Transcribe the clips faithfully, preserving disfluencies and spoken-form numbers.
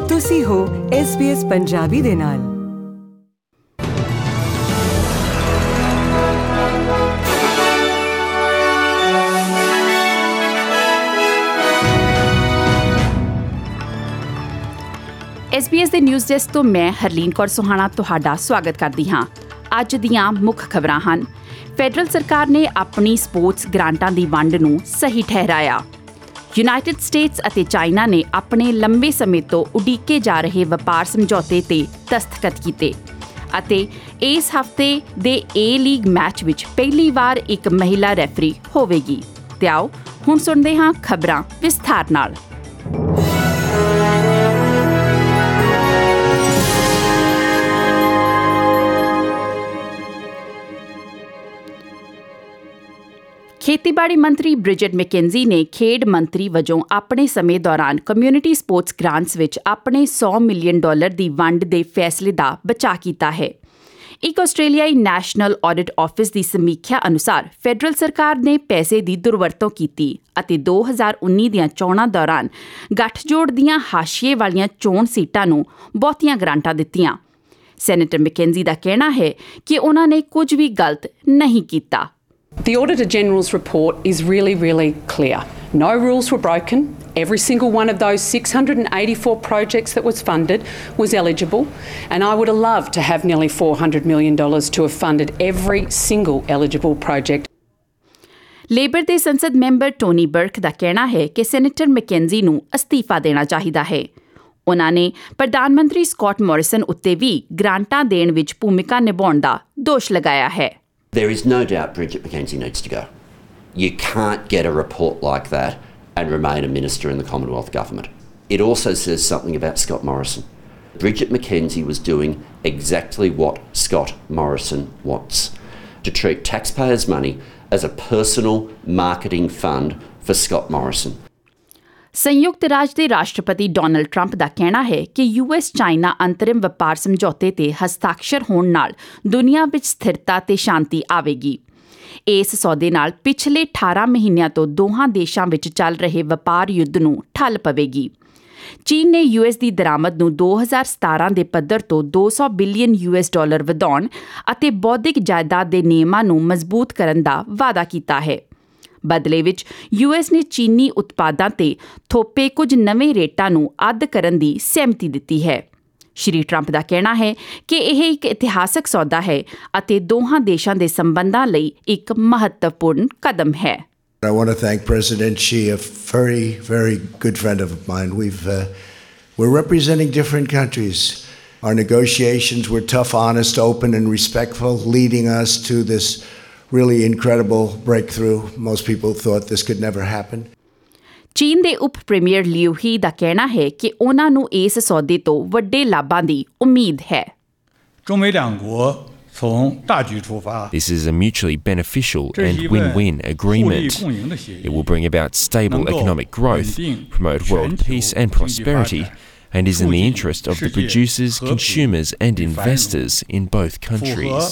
ਤੁਸੀਂ ਹੋ S B S Punjabi ਦੇ ਨਾਲ। ਐਸ ਬੀ ਐਸ ਦੇ ਨਿਊਜ਼ ਡੈਸਕ ਤੋਂ ਮੈਂ ਹਰਲੀਨ ਕੌਰ ਸੁਹਾਣਾ ਤੁਹਾਡਾ ਸਵਾਗਤ ਕਰਦੀ ਹਾਂ। ਅੱਜ ਦੀਆਂ ਮੁੱਖ ਖਬਰਾਂ ਹਨ। ਫੈਡਰਲ ਸਰਕਾਰ ਨੇ ਆਪਣੀ ਸਪੋਰਟਸ ਗ੍ਰਾਂਟਾਂ ਦੀ ਵੰਡ ਨੂੰ ਸਹੀ ਠਹਿਰਾਇਆ। ਯੂਨਾਈਟਿਡ ਸਟੇਟਸ ਅਤੇ ਚਾਈਨਾ ਨੇ ਆਪਣੇ ਲੰਬੇ ਸਮੇਂ ਤੋਂ ਉਡੀਕੇ ਜਾ ਰਹੇ ਵਪਾਰ ਸਮਝੌਤੇ ਤੇ ਦਸਤਖਤ ਕੀਤੇ ਅਤੇ ਇਸ ਹਫ਼ਤੇ ਦੇ ਏ ਲੀਗ ਮੈਚ ਵਿੱਚ ਪਹਿਲੀ ਵਾਰ ਇੱਕ ਮਹਿਲਾ ਰੈਫਰੀ ਹੋਵੇਗੀ। ਤੇ ਆਓ ਹੁਣ ਸੁਣਦੇ ਹਾਂ ਖਬਰਾਂ ਵਿਸਥਾਰ ਨਾਲ। ਖੇਤੀਬਾੜੀ ਮੰਤਰੀ ਬ੍ਰਿਜਟ ਮੈਕੇਂਜੀ ਨੇ ਖੇਡ ਮੰਤਰੀ ਵਜੋਂ ਆਪਣੇ ਸਮੇਂ ਦੌਰਾਨ ਕਮਿਊਨਿਟੀ ਸਪੋਰਟਸ ਗ੍ਰਾਂਟਸ ਵਿੱਚ ਆਪਣੇ ਸੌ ਮਿਲੀਅਨ ਡਾਲਰ ਦੀ ਵੰਡ ਦੇ ਫੈਸਲੇ ਦਾ ਬਚਾਅ ਕੀਤਾ ਹੈ। ਇੱਕ ਆਸਟ੍ਰੇਲੀਆਈ ਨੈਸ਼ਨਲ ਆਡਿਟ ਆਫਿਸ ਦੀ ਸਮੀਖਿਆ ਅਨੁਸਾਰ ਫੈਡਰਲ ਸਰਕਾਰ ਨੇ ਪੈਸੇ ਦੀ ਦੁਰਵਰਤੋਂ ਕੀਤੀ ਅਤੇ ਦੋ ਹਜ਼ਾਰ ਉੱਨੀ ਦੀਆਂ ਚੋਣਾਂ ਦੌਰਾਨ ਗੱਠਜੋੜ ਦੀਆਂ ਹਾਸ਼ੀਏ ਵਾਲੀਆਂ ਚੋਣ ਸੀਟਾਂ ਨੂੰ ਬਹੁਤੀਆਂ ਗ੍ਰਾਂਟਾਂ ਦਿੱਤੀਆਂ। ਸੈਨੇਟਰ ਮੈਕੇਂਜੀ ਦਾ ਕਹਿਣਾ ਹੈ ਕਿ ਉਹਨਾਂ ਨੇ ਕੁਝ ਵੀ ਗਲਤ ਨਹੀਂ ਕੀਤਾ। The Auditor General's report is really, really clear. No rules were broken. Every single one of those six hundred eighty-four projects that was funded was eligible. And I would have loved to have nearly four hundred million dollars to have funded every single eligible project. Labour ਦੇ ਸੰਸਦ member Tony ਬਰਕ ਦਾ ਕਹਿਣਾ ਹੈ ਕਿ senator Mackenzie ਨੂੰ ਅਸਤੀਫਾ ਦੇਣਾ ਚਾਹੀਦਾ ਹੈ। ਉਨ੍ਹਾਂ ਨੇ ਪ੍ਰਧਾਨ ਮੰਤਰੀ ਸਕਾਟ ਮੋਰਿਸਨ ਉੱਤੇ ਵੀ ਗ੍ਰਾਂਟਾਂ ਦੇਣ ਵਿੱਚ ਭੂਮਿਕਾ ਨਿਭਾਉਣ ਦਾ ਦੋਸ਼ ਲਗਾਇਆ ਹੈ। There is no doubt Bridget McKenzie needs to go. You can't get a report like that and remain a minister in the Commonwealth Government. It also says something about Scott Morrison. Bridget McKenzie was doing exactly what Scott Morrison wants, to treat taxpayers' money as a personal marketing fund for Scott Morrison. ਸੰਯੁਕਤ ਰਾਜ ਦੇ ਰਾਸ਼ਟਰਪਤੀ Donald Trump ਦਾ ਕਹਿਣਾ ਹੈ ਕਿ U S China ਅੰਤਰਿਮ ਵਪਾਰ ਸਮਝੌਤੇ ਤੇ ਹਸਤਾਖਰ ਹੋਣ ਨਾਲ ਦੁਨੀਆ ਵਿੱਚ ਸਥਿਰਤਾ ਤੇ ਸ਼ਾਂਤੀ ਆਵੇਗੀ। ਇਸ ਸੌਦੇ ਨਾਲ ਪਿਛਲੇ ਅਠਾਰਾਂ ਮਹੀਨਿਆਂ ਤੋਂ ਦੋਹਾਂ ਦੇਸ਼ਾਂ ਵਿੱਚ ਚੱਲ ਰਹੇ ਵਪਾਰ ਯੁੱਧ ਨੂੰ ਠੱਲ ਪਵੇਗੀ। ਚੀਨ ਨੇ ਯੂ ਐਸ ਦੀ ਦਰਾਮਦ ਨੂੰ ਦੋ ਹਜ਼ਾਰ ਸਤਾਰਾਂ ਦੇ ਪੱਧਰ ਤੋਂ ਦੋ ਸੌ ਬਿਲੀਅਨ ਯੂ ਐਸ ਡਾਲਰ ਵਧਾਉਣ ਅਤੇ ਬੌਧਿਕ ਜਾਇਦਾਦ ਦੇ ਨਿਯਮਾਂ ਨੂੰ ਮਜ਼ਬੂਤ ਕਰਨ ਦਾ ਵਾਅਦਾ ਕੀਤਾ ਹੈ। ਬਦਲੇ ਵਿੱਚ ਯੂ ਐਸ ਨੇ ਚੀਨੀ ਉਤਪਾਦਾਂ ਤੇ ਥੋਪੇ ਕੁਝ ਨਵੇਂ ਰੇਟਾਂ ਨੂੰ ਅੱਧ ਕਰਨ ਦੀ ਸਹਿਮਤੀ ਦਿੱਤੀ ਹੈ। ਸ਼੍ਰੀ ਟਰੰਪ ਦਾ ਕਹਿਣਾ ਹੈ ਕਿ ਇਹ ਇੱਕ ਇਤਿਹਾਸਕ ਸੌਦਾ ਹੈ ਅਤੇ ਦੋਹਾਂ ਦੇਸ਼ਾਂ ਦੇ ਸੰਬੰਧਾਂ ਲਈ ਇੱਕ ਮਹੱਤਵਪੂਰਨ ਕਦਮ ਹੈ। I want to thank President Xi, a very, very good friend of mine. We've, uh, we're representing different countries. Our negotiations were tough, honest, open, and respectful, leading us to this really incredible breakthrough. Most people thought this could never happen. ਚੀਨ ਦੇ ਉਪ premier ਲਿਊ ਹੀ ਦਾ ਕਹਿਣਾ ਹੈ ਕਿ ਉਹਨਾਂ ਨੂੰ ਇਸ ਸੌਦੇ ਤੋਂ ਵੱਡੇ ਲਾਭਾਂ ਦੀ ਉਮੀਦ ਹੈ। This is a mutually beneficial and win-win agreement. It will bring about stable economic growth, promote world peace and prosperity, and is in the interest of the producers, consumers and investors in both countries.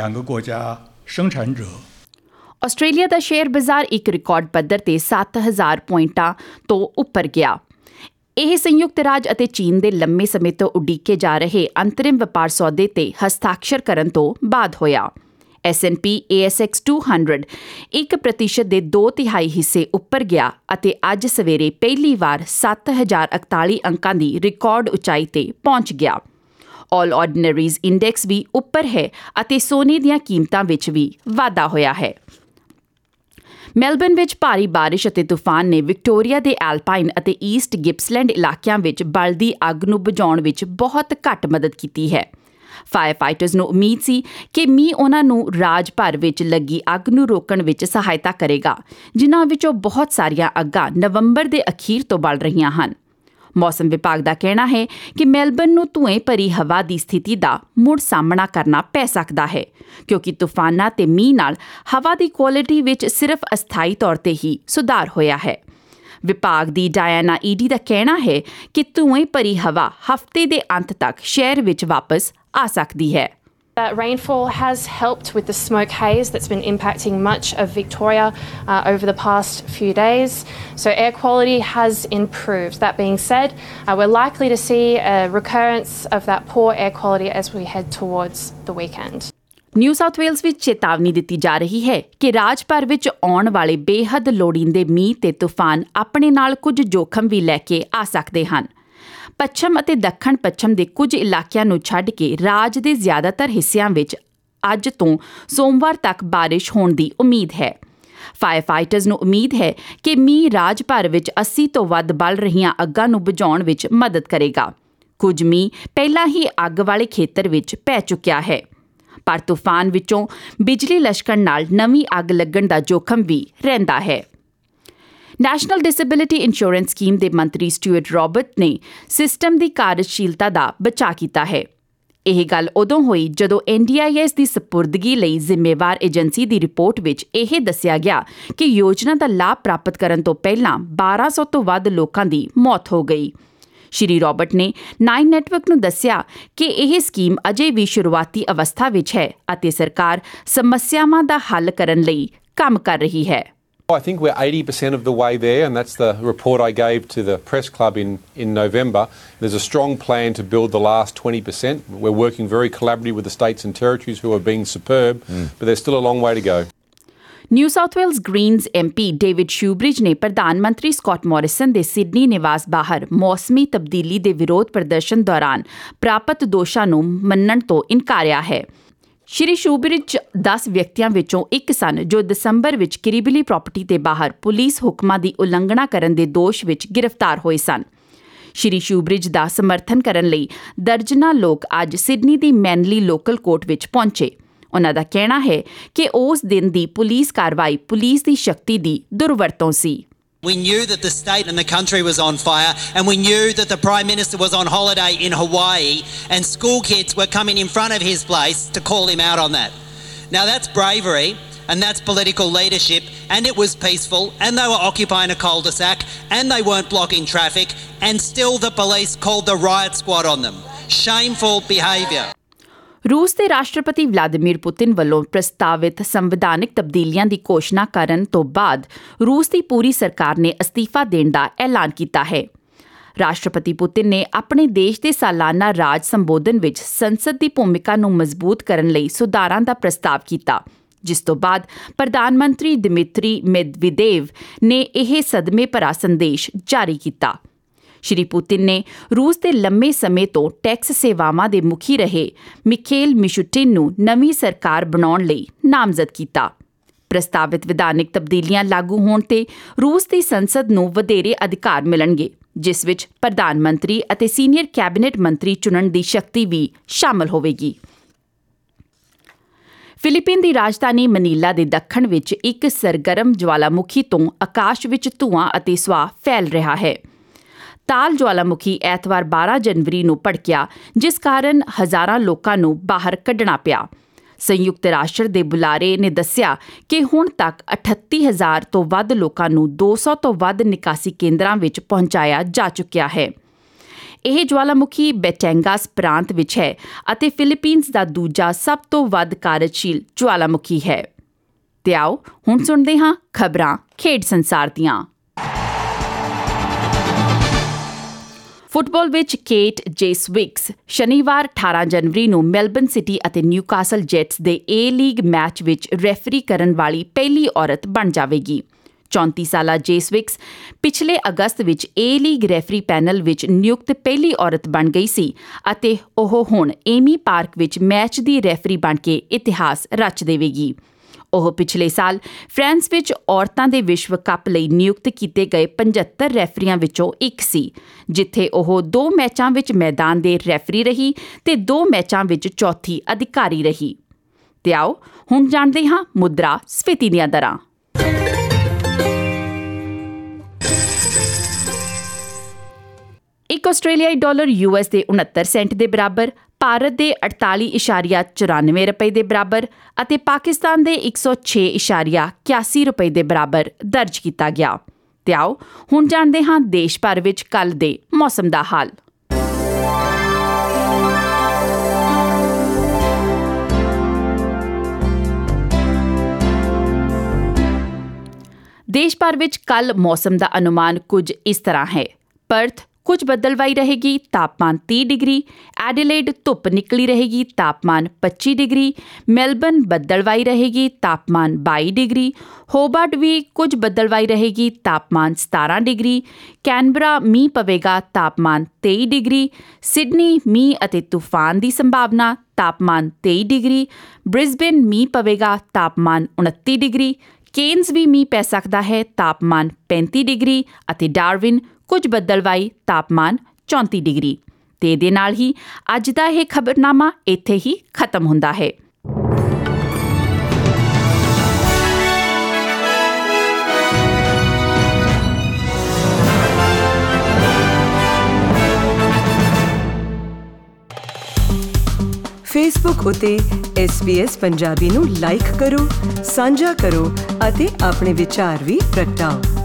Australia ਦਾ share ਬਾਜ਼ਾਰ ਇੱਕ record ਪੱਧਰ ਤੇ ਸੱਤ ਹਜ਼ਾਰ ਪੁਆਇੰਟਾਂ ਤੋਂ ਉੱਪਰ ਗਿਆ। ਇਹ ਸੰਯੁਕਤ ਰਾਜ ਅਤੇ ਚੀਨ ਦੇ ਲੰਮੇ ਸਮੇਂ ਤੋਂ ਉਡੀਕੇ ਜਾ ਰਹੇ ਅੰਤਰਿਮ ਵਪਾਰ ਸੌਦੇ ਤੇ ਹਸਤਾਖਰ ਕਰਨ ਤੋਂ ਬਾਅਦ ਹੋਇਆ। S and P A S X ਦੋ ਸੌ ਇੱਕ ਪ੍ਰਤੀਸ਼ਤ ਦੇ ਦੋ ਤਿਹਾਈ ਹਿੱਸੇ ਉੱਪਰ ਗਿਆ ਅਤੇ ਅੱਜ ਸਵੇਰੇ ਪਹਿਲੀ ਵਾਰ ਸੱਤ ਹਜ਼ਾਰ ਇਕਤਾਲੀ ਅੰਕਾਂ ਦੀ ਰਿਕਾਰਡ ਉਚਾਈ ਤੇ ਪਹੁੰਚ ਗਿਆ। ਆਲ ਆਰਡੀਨਰੀਜ਼ ਇੰਡੈਕਸ ਵੀ ਉੱਪਰ ਹੈ ਅਤੇ ਸੋਨੇ ਦੀਆਂ ਕੀਮਤਾਂ ਵਿੱਚ ਵੀ ਵਾਧਾ ਹੋਇਆ ਹੈ। ਮੈਲਬਨ ਵਿੱਚ ਭਾਰੀ ਬਾਰਿਸ਼ ਅਤੇ ਤੂਫਾਨ ਨੇ ਵਿਕਟੋਰੀਆ ਦੇ ਐਲਪਾਈਨ ਅਤੇ ਈਸਟ ਗਿਪਸਲੈਂਡ ਇਲਾਕਿਆਂ ਵਿੱਚ ਬਲਦੀ ਅੱਗ ਨੂੰ ਬੁਝਾਉਣ ਵਿੱਚ ਬਹੁਤ ਘੱਟ ਮਦਦ ਕੀਤੀ ਹੈ। ਫਾਇਰ ਫਾਈਟਰਜ਼ ਨੂੰ ਉਮੀਦ ਸੀ ਕਿ ਮੀਂਹ ਉਹਨਾਂ ਨੂੰ ਰਾਜ ਭਰ ਵਿੱਚ ਲੱਗੀ ਅੱਗ ਨੂੰ ਰੋਕਣ ਵਿੱਚ ਸਹਾਇਤਾ ਕਰੇਗਾ, ਜਿਨ੍ਹਾਂ ਵਿੱਚੋਂ ਬਹੁਤ ਸਾਰੀਆਂ ਅੱਗਾਂ ਨਵੰਬਰ ਦੇ ਅਖੀਰ ਤੋਂ ਬਲ ਰਹੀਆਂ ਹਨ। ਮੌਸਮ ਵਿਭਾਗ ਦਾ ਕਹਿਣਾ ਹੈ ਕਿ ਮੈਲਬਨ ਨੂੰ ਧੂਏ ਭਰੀ ਹਵਾ ਦੀ ਸਥਿਤੀ ਦਾ ਮੁੜ ਸਾਹਮਣਾ ਕਰਨਾ ਪੈ ਸਕਦਾ ਹੈ, ਕਿਉਂਕਿ ਤੂਫਾਨਾਂ ਤੇ ਮੀਂਹ ਨਾਲ ਹਵਾ ਦੀ ਕੁਆਲਿਟੀ ਵਿੱਚ ਸਿਰਫ ਅਸਥਾਈ ਤੌਰ ਤੇ ਹੀ ਸੁਧਾਰ ਹੋਇਆ ਹੈ। ਵਿਭਾਗ ਦੀ ਡਾਇਨਾ ਈਡੀ ਦਾ ਕਹਿਣਾ ਹੈ ਕਿ ਧੂਏ ਭਰੀ ਹਵਾ ਹਫ਼ਤੇ ਦੇ ਅੰਤ ਤੱਕ ਸ਼ਹਿਰ ਵਿੱਚ ਵਾਪਸ ਆ ਸਕਦੀ ਹੈ। That rainfall has helped with the smoke haze that's been impacting much of Victoria uh, over the past few days. So air quality has improved. That being said, uh, we're likely to see a recurrence of that poor air quality as we head towards the weekend. New South Wales ਵਿੱਚ ਚੇਤਾਵਨੀ ਦਿੱਤੀ ਜਾ ਰਹੀ ਹੈ ਕਿ ਰਾਜ ਭਰ ਵਿੱਚ ਆਉਣ ਵਾਲੇ ਬੇਹੱਦ ਲੋੜੀਂਦੇ ਮੀਂਹ ਤੇ ਤੂਫਾਨ ਆਪਣੇ ਨਾਲ ਕੁਝ ਜੋਖਮ ਵੀ ਲੈ ਕੇ ਆ ਸਕਦੇ ਹਨ। ਪੱਛਮ ਅਤੇ ਦੱਖਣ ਪੱਛਮ ਦੇ ਕੁਝ ਇਲਾਕਿਆਂ ਨੂੰ ਛੱਡ ਕੇ ਰਾਜ ਦੇ ਜ਼ਿਆਦਾਤਰ ਹਿੱਸਿਆਂ ਵਿੱਚ ਅੱਜ ਤੋਂ ਸੋਮਵਾਰ ਤੱਕ ਬਾਰਿਸ਼ ਹੋਣ ਦੀ ਉਮੀਦ ਹੈ। ਫਾਇਰ ਫਾਈਟਰਜ਼ ਨੂੰ ਉਮੀਦ ਹੈ ਕਿ ਮੀਂਹ ਰਾਜ ਭਰ ਵਿੱਚ ਅੱਸੀ ਤੋਂ ਵੱਧ ਬਲ ਰਹੀਆਂ ਅੱਗਾਂ ਨੂੰ ਬੁਝਾਉਣ ਵਿੱਚ ਮਦਦ ਕਰੇਗਾ। ਕੁਝ ਮੀਂਹ ਪਹਿਲਾਂ ਹੀ ਅੱਗ ਵਾਲੇ ਖੇਤਰ ਵਿੱਚ ਪੈ ਚੁੱਕਿਆ ਹੈ, ਪਰ ਤੂਫਾਨ ਵਿੱਚੋਂ ਬਿਜਲੀ ਲਸ਼ਕਣ ਨਾਲ ਨਵੀਂ ਅੱਗ ਲੱਗਣ ਦਾ ਜੋਖਮ ਵੀ ਰਹਿੰਦਾ ਹੈ। ਨੈਸ਼ਨਲ ਡਿਸੇਬਿਲਿਟੀ ਇੰਸ਼ੋਰੈਂਸ ਸਕੀਮ ਦੇ ਮੰਤਰੀ ਸਟੂਅਰਟ ਰੌਬਰਟ ਨੇ ਸਿਸਟਮ ਦੀ ਕਾਰਜਸ਼ੀਲਤਾ ਦਾ ਬਚਾਅ ਕੀਤਾ ਹੈ। ਇਹ ਗੱਲ ਉਦੋਂ ਹੋਈ ਜਦੋਂ ਐਨ ਡੀ ਆਈ ਐਸ ਦੀ ਸਪੁਰਦਗੀ ਲਈ ਜ਼ਿੰਮੇਵਾਰ ਏਜੰਸੀ ਦੀ ਰਿਪੋਰਟ ਵਿੱਚ ਇਹ ਦੱਸਿਆ ਗਿਆ ਕਿ ਯੋਜਨਾ ਦਾ ਲਾਭ ਪ੍ਰਾਪਤ ਕਰਨ ਤੋਂ ਪਹਿਲਾਂ ਬਾਰਾਂ ਸੌ ਤੋਂ ਵੱਧ ਲੋਕਾਂ ਦੀ ਮੌਤ ਹੋ ਗਈ। ਸ਼੍ਰੀ ਰੌਬਰਟ ਨੇ ਨਾਈਨ ਨੈਟਵਰਕ ਨੂੰ ਦੱਸਿਆ ਕਿ ਇਹ ਸਕੀਮ ਅਜੇ ਵੀ ਸ਼ੁਰੂਆਤੀ ਅਵਸਥਾ ਵਿੱਚ ਹੈ ਅਤੇ ਸਰਕਾਰ ਸਮੱਸਿਆਵਾਂ ਦਾ ਹੱਲ ਕਰਨ ਲਈ ਕੰਮ ਕਰ ਰਹੀ ਹੈ। I think we're eighty percent of the way there, and that's the report I gave to the press club in, in November. There's a strong plan to build the last twenty percent. We're working very collaboratively with the states and territories who are being superb, mm. but there's still a long way to go. New South Wales Greens M P David Shoebridge ਨੇ ਪ੍ਰਧਾਨ ਮੰਤਰੀ Scott Morrison ਦੇ Sydney ਨਿਵਾਸ ਬਾਹਰ ਮੌਸਮੀ ਤਬਦੀਲੀ ਦੇ ਵਿਰੋਧ ਪ੍ਰਦਰਸ਼ਨ ਦੌਰਾਨ ਪ੍ਰਾਪਤ ਦੋਸ਼ਾਂ ਨੂੰ ਮੰਨਣ ਤੋਂ ਇਨਕਾਰਿਆ ਹੈ। ਸ਼੍ਰੀ ਸ਼ੂਬਰਿਜ ਦਸ ਵਿਅਕਤੀਆਂ ਵਿੱਚੋਂ ਇੱਕ ਸਨ ਜੋ ਦਸੰਬਰ ਵਿੱਚ ਕਿਰੀਬਲੀ ਪ੍ਰਾਪਰਟੀ ਦੇ ਬਾਹਰ ਪੁਲਿਸ ਹੁਕਮਾਂ ਦੀ ਉਲੰਘਣਾ ਕਰਨ ਦੇ ਦੋਸ਼ ਵਿੱਚ ਗ੍ਰਿਫਤਾਰ ਹੋਏ ਸਨ। ਸ਼੍ਰੀ ਸ਼ੂਬਰਿਜ ਦਾ ਸਮਰਥਨ ਕਰਨ ਲਈ ਦਰਜਨਾਂ ਲੋਕ ਅੱਜ ਸਿਡਨੀ ਦੀ ਮੈਨਲੀ ਲੋਕਲ ਕੋਰਟ ਵਿੱਚ ਪਹੁੰਚੇ। ਉਨ੍ਹਾਂ ਦਾ ਕਹਿਣਾ ਹੈ ਕਿ ਉਸ ਦਿਨ ਦੀ ਪੁਲਿਸ ਕਾਰਵਾਈ ਪੁਲਿਸ ਦੀ ਸ਼ਕਤੀ ਦੀ ਦੁਰਵਰਤੋਂ ਸੀ। We knew that the state and the country was on fire, and we knew that the Prime Minister was on holiday in Hawaii, and school kids were coming in front of his place to call him out on that. Now that's bravery, and that's political leadership, and it was peaceful, and they were occupying a cul-de-sac, and they weren't blocking traffic, and still the police called the riot squad on them. Shameful behaviour. ਰੂਸ ਦੇ ਰਾਸ਼ਟਰਪਤੀ Vladimir Putin ਵੱਲੋਂ ਪ੍ਰਸਤਾਵਿਤ ਸੰਵਿਧਾਨਿਕ ਤਬਦੀਲੀਆਂ ਦੀ ਘੋਸ਼ਣਾ ਕਰਨ ਤੋਂ ਬਾਅਦ ਰੂਸ ਦੀ ਪੂਰੀ ਸਰਕਾਰ ਨੇ ਅਸਤੀਫਾ ਦੇਣ ਦਾ ਐਲਾਨ ਕੀਤਾ ਹੈ। ਰਾਸ਼ਟਰਪਤੀ ਪੁਤਿਨ ਨੇ ਆਪਣੇ ਦੇਸ਼ ਦੇ ਸਾਲਾਨਾ ਰਾਜ ਸੰਬੋਧਨ ਵਿੱਚ ਸੰਸਦ ਦੀ ਭੂਮਿਕਾ ਨੂੰ ਮਜ਼ਬੂਤ ਕਰਨ ਲਈ ਸੁਧਾਰਾਂ ਦਾ ਪ੍ਰਸਤਾਵ ਕੀਤਾ, ਜਿਸ ਤੋਂ ਬਾਅਦ ਪ੍ਰਧਾਨ ਮੰਤਰੀ ਦਿਮਿਤਰੀ ਮੈਦਵੇਦੇਵ ਨੇ ਇਹ ਸਦਮੇ ਭਰਾ ਸੰਦੇਸ਼ ਜਾਰੀ ਕੀਤਾ। ਸ਼੍ਰੀ ਪੁਤਿਨ ਨੇ ਰੂਸ ਦੇ ਲੰਮੇ ਸਮੇਂ ਤੋਂ ਟੈਕਸ ਸੇਵਾਵਾਂ ਦੇ ਮੁਖੀ ਰਹੇ ਮਿਖੇਲ ਮਿਸ਼ੂਟਿਨ ਨੂੰ ਨਵੀਂ ਸਰਕਾਰ ਬਣਾਉਣ ਲਈ ਨਾਮਜ਼ਦ ਕੀਤਾ। ਪ੍ਰਸਤਾਵਿਤ ਵਿਧਾਨਿਕ ਤਬਦੀਲੀਆਂ ਲਾਗੂ ਹੋਣ ਤੇ ਰੂਸ ਦੀ ਸੰਸਦ ਨੂੰ ਵਧੇਰੇ ਅਧਿਕਾਰ ਮਿਲਣਗੇ, ਜਿਸ ਵਿੱਚ ਪ੍ਰਧਾਨ ਮੰਤਰੀ ਅਤੇ ਸੀਨੀਅਰ ਕੈਬਨਿਟ ਮੰਤਰੀ ਚੁਣਨ ਦੀ ਸ਼ਕਤੀ ਵੀ ਸ਼ਾਮਲ ਹੋਵੇਗੀ। ਫਿਲੀਪੀਨ ਦੀ ਰਾਜਧਾਨੀ ਮਨੀਲਾ ਦੇ ਦੱਖਣ ਵਿੱਚ ਇੱਕ ਸਰਗਰਮ ਜਵਾਲਾਮੁਖੀ ਤੋਂ ਆਕਾਸ਼ ਵਿੱਚ ਧੂੰਆਂ ਅਤੇ ਸੁਆਹ ਫੈਲ ਰਿਹਾ ਹੈ। ਤਾਲ ਜਵਾਲਾਮੁਖੀ ਐਤਵਾਰ ਬਾਰਾਂ ਜਨਵਰੀ ਨੂੰ ਭੜਕਿਆ, ਜਿਸ ਕਾਰਨ ਹਜ਼ਾਰਾਂ ਲੋਕਾਂ ਨੂੰ ਬਾਹਰ ਕੱਢਣਾ ਪਿਆ। ਸੰਯੁਕਤ ਰਾਸ਼ਟਰ ਦੇ ਬੁਲਾਰੇ ਨੇ ਦੱਸਿਆ ਕਿ ਹੁਣ ਤੱਕ ਅਠੱਤੀ ਹਜ਼ਾਰ ਤੋਂ ਵੱਧ ਲੋਕਾਂ ਨੂੰ ਦੋ ਸੌ ਤੋਂ ਵੱਧ ਨਿਕਾਸੀ ਕੇਂਦਰਾਂ ਵਿੱਚ ਪਹੁੰਚਾਇਆ ਜਾ ਚੁੱਕਿਆ ਹੈ। ਇਹ ਜਵਾਲਾਮੁਖੀ ਬੈਟੈਂਗਾਸ ਪ੍ਰਾਂਤ ਵਿੱਚ ਹੈ ਅਤੇ ਫਿਲੀਪੀਨਜ਼ ਦਾ ਦੂਜਾ ਸਭ ਤੋਂ ਵੱਧ ਕਾਰਜਸ਼ੀਲ ਜਵਾਲਾਮੁਖੀ ਹੈ। ਤੇ ਆਓ ਹੁਣ ਸੁਣਦੇ ਹਾਂ ਖਬਰਾਂ ਖੇਡ ਸੰਸਾਰ ਦੀਆਂ। ਫੁੱਟਬਾਲ ਵਿੱਚ ਕੇਟ ਜੇਸਵਿਕਸ ਸ਼ਨੀਵਾਰ ਅਠਾਰਾਂ ਜਨਵਰੀ ਨੂੰ ਮੈਲਬਨ ਸਿਟੀ ਅਤੇ ਨਿਊਕਾਸਲ ਜੈਟਸ ਦੇ ਏ ਲੀਗ ਮੈਚ ਵਿੱਚ ਰੈਫਰੀ ਕਰਨ ਵਾਲੀ ਪਹਿਲੀ ਔਰਤ ਬਣ ਜਾਵੇਗੀ। ਚੌਂਤੀ ਸਾਲਾ ਜੇਸਵਿਕਸ ਪਿਛਲੇ ਅਗਸਤ ਵਿੱਚ ਏ ਲੀਗ ਰੈਫਰੀ ਪੈਨਲ ਵਿੱਚ ਨਿਯੁਕਤ ਪਹਿਲੀ ਔਰਤ ਬਣ ਗਈ ਸੀ ਅਤੇ ਉਹ ਹੁਣ ਏਮੀ ਪਾਰਕ ਵਿੱਚ ਮੈਚ ਦੀ ਰੈਫਰੀ ਬਣ ਕੇ ਇਤਿਹਾਸ ਰਚ ਦੇਵੇਗੀ। ਉਹ ਪਿਛਲੇ ਸਾਲ ਫਰਾਂਸ ਵਿੱਚ ਔਰਤਾਂ ਦੇ ਵਿਸ਼ਵ ਕੱਪ ਲਈ ਨਿਯੁਕਤ ਕੀਤੇ ਗਏ ਪਝੱਤਰ ਰੈਫਰੀਆਂ ਵਿੱਚੋਂ ਇੱਕ ਸੀ, ਜਿੱਥੇ ਉਹ ਦੋ ਮੈਚਾਂ ਵਿੱਚ ਮੈਦਾਨ ਦੇ ਰੈਫਰੀ ਰਹੀ ਤੇ ਦੋ ਮੈਚਾਂ ਵਿੱਚ ਚੌਥੀ ਅਧਿਕਾਰੀ ਰਹੀ। ਤੇ ਆਓ ਹੁਣ ਜਾਣਦੇ ਹਾਂ ਮੁਦਰਾ ਸਫੀਤੀ ਦੀਆਂ ਦਰਾਂ। ਇੱਕ ਆਸਟ੍ਰੇਲੀਆਈ ਡਾਲਰ ਯੂ ਐਸ ਦੇ ਉਨੱਤਰ ਸੈਂਟ ਦੇ ਬਰਾਬਰ, ਭਾਰਤ ਦੇ ਅੜਤਾਲੀ ਇਸ਼ਾਰੀਆ ਚੁਰਾਨਵੇਂ ਰੁਪਏ ਦੇ ਬਰਾਬਰ ਅਤੇ ਪਾਕਿਸਤਾਨ ਦੇ ਇੱਕ ਸੌ ਛੇ ਇਸ਼ਾਰੀਆ ਇਕਿਆਸੀ ਰੁਪਏ ਦੇ ਬਰਾਬਰ ਦਰਜ ਕੀਤਾ ਗਿਆ। ਤੇ ਆਓ ਹੁਣ ਜਾਣਦੇ ਹਾਂ ਦੇਸ਼ ਭਰ ਵਿੱਚ ਕੱਲ੍ਹ ਦੇ ਮੌਸਮ ਦਾ ਹਾਲ। ਦੇਸ਼ ਭਰ ਵਿੱਚ ਕੱਲ ਮੌਸਮ ਦਾ ਅਨੁਮਾਨ ਕੁਝ ਇਸ ਤਰ੍ਹਾਂ ਹੈ। ਪਰਥ ਕੁਝ ਬੱਦਲਵਾਈ ਰਹੇਗੀ, ਤਾਪਮਾਨ ਤੀਹ ਡਿਗਰੀ। ਐਡੀਲੇਡ ਧੁੱਪ ਨਿਕਲੀ ਰਹੇਗੀ, ਤਾਪਮਾਨ ਪੱਚੀ ਡਿਗਰੀ। ਮੈਲਬਨ ਬੱਦਲਵਾਈ ਰਹੇਗੀ, ਤਾਪਮਾਨ ਬਾਈ ਡਿਗਰੀ। ਹੋਬਾਰਟ ਵੀ ਕੁਝ ਬੱਦਲਵਾਈ ਰਹੇਗੀ, ਤਾਪਮਾਨ ਸਤਾਰਾਂ ਡਿਗਰੀ। ਕੈਨਬਰਾ ਮੀਂਹ ਪਵੇਗਾ, ਤਾਪਮਾਨ ਤੇਈ ਡਿਗਰੀ। ਸਿਡਨੀ ਮੀਂਹ ਅਤੇ ਤੂਫਾਨ ਦੀ ਸੰਭਾਵਨਾ, ਤਾਪਮਾਨ ਤੇਈ ਡਿਗਰੀ। ਬ੍ਰਿਸਬੇਨ ਮੀਂਹ ਪਵੇਗਾ, ਤਾਪਮਾਨ ਉਨੱਤੀ ਡਿਗਰੀ। ਕੇਨਜ਼ ਵੀ ਮੀਂਹ ਪੈ ਸਕਦਾ ਹੈ, ਤਾਪਮਾਨ ਪੈਂਤੀ ਡਿਗਰੀ। ਅਤੇ ਡਾਰਵਿਨ ਕੁਝ ਬੱਦਲਵਾਈ, ਤਾਪਮਾਨ ਚੌਂਤੀ ਡਿਗਰੀ। ਤੇ ਇਹਦੇ ਨਾਲ ਹੀ ਅੱਜ ਦਾ ਇਹ ਖਬਰਨਾਮਾ ਇੱਥੇ ਹੀ ਖਤਮ ਹੁੰਦਾ ਹੈ। ਫੇਸਬੁੱਕ ਉਤੇ ਐਸ ਬੀ ਐਸ ਪੰਜਾਬੀ ਨੂੰ ਲਾਈਕ ਕਰੋ, ਸਾਂਝਾ ਕਰੋ ਅਤੇ ਆਪਣੇ ਵਿਚਾਰ ਵੀ ਪ੍ਰਗਟਾਓ।